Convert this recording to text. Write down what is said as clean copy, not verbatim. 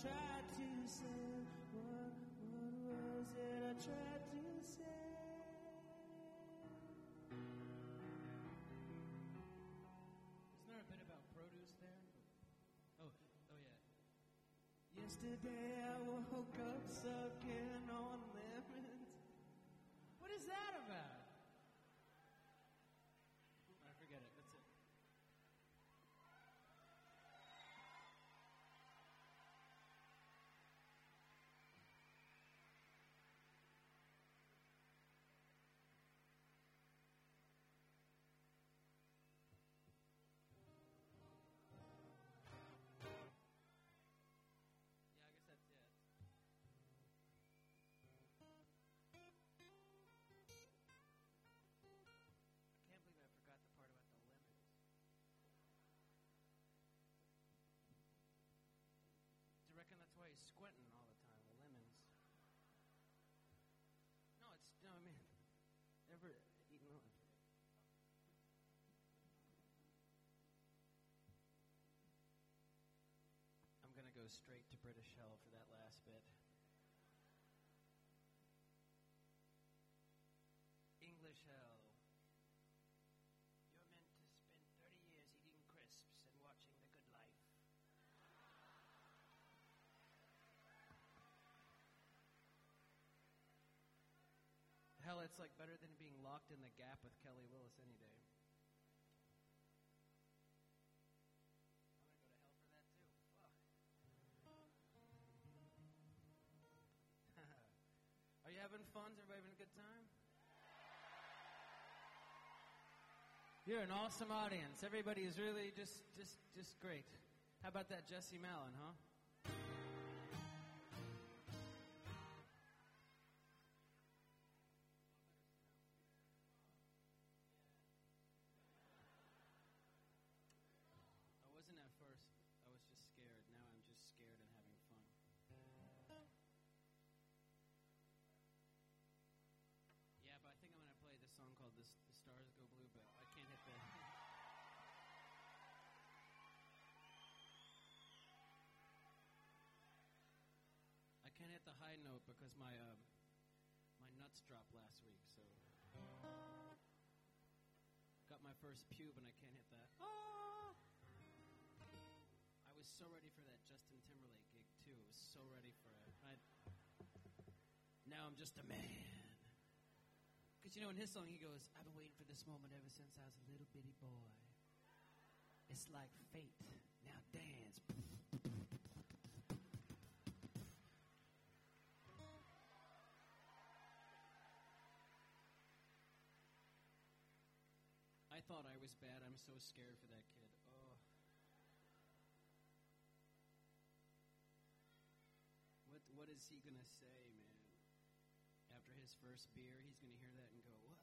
tried to say? What was it I tried to say? Isn't there a bit about produce there? Oh yeah. Yesterday I woke up sucking on lemons. What is that about? I forget it. That's it. Yeah, I guess that's it. I can't believe I forgot the part about the lemons. Do you reckon that's why he's squinting all the time, the lemons? No, I mean, ever eaten lemons? I'm going to go straight to British Hell for that last bit. English Hell. You're meant to spend 30 years eating crisps and watching The Good Life. Hell, it's like better than being locked in the Gap with Kelly Willis any day. I'm going to go to hell for that too. Fuck. Are you having fun? Is everybody having a good time? You're an awesome audience. Everybody is really just great. How about that Jesse Malin, huh? I wasn't at first. I was just scared. Now I'm just scared and having fun. Yeah, but I think I'm going to play this song called The Stars Go Blue, but I can't hit the... I can't hit the high note because my nuts dropped last week, so... Got my first pube and I can't hit that. Ah! I was so ready for that Justin Timberlake gig, too. I was so ready for it. Now I'm just a man. Because, you know, in his song, he goes, I've been waiting for this moment ever since I was a little bitty boy. It's like fate. Now dance. I thought I was bad. I'm so scared for that kid. Oh. What is he going to say, man? After his first beer, he's going to hear that and go, whoa.